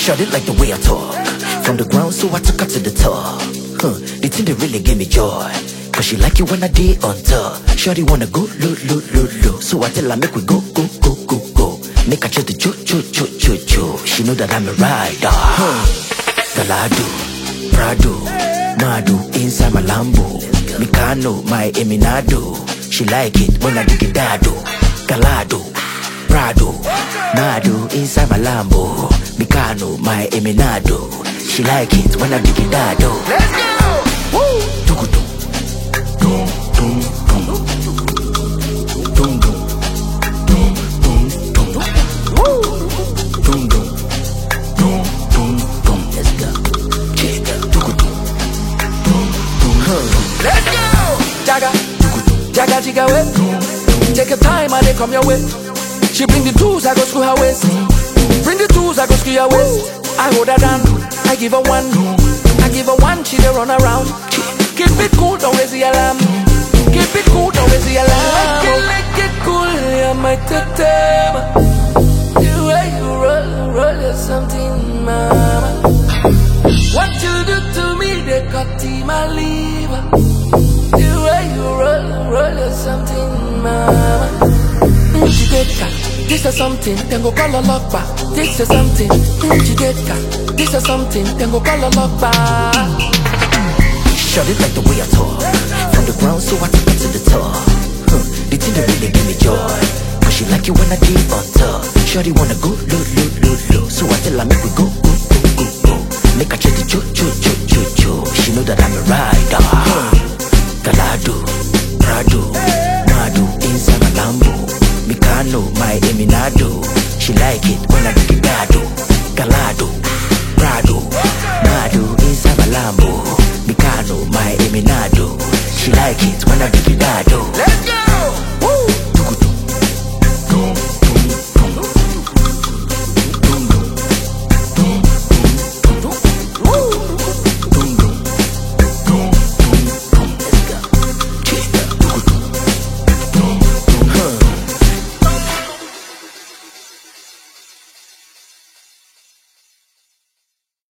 Shot it like the way I talk. From the ground, so I took her to the top. The thing that really gave me joy. Cause she like it when I did on top. Shorty wanna go, low. So I tell her, make we go. Make her just the cho. She know that I'm a rider. Galado, Prado, Mado, inside my Lambo. Mikano, my Eminado. She like it when I dig it dado. Galado, Prado, Mado, inside my Lambo. Mikano, my Eminado. She like it when I dig it dado. Let's go! Woo! Dum. Let's go. Let's go! Jaga, jigga way. Take your time and they come your way. She bring the tools, I go screw her waist. Bring the tools, I go screw your waist. I hold her down, I give her one. I give her one, she dey run around. Keep it cool, don't raise the alarm. Keep it cool, don't raise the alarm. Like it cool, yeah, my tetema. The way you roll is something, mama. What you do to me, they cut in my liver. The way you roll is something, mama. Chigeka, this is something, then go call a lock back. This is something, Chigeka, this is something, then go call a lock back. Shot it like the way I talk. From the ground, so I took her to the top. The thing that really give me joy. Cause she like it when I did on top. Shorty wanna go, low. So I tell her, make we go. Make her check the cho. She know that I'm a rider. Galado, Prado, Mado, inside my Lambo. Mikano, my Eminado. She like it when I dig it dado. Galado, Prado, Mado, inside my Lambo. Mikano, my Eminado. She like it when I dig it dado.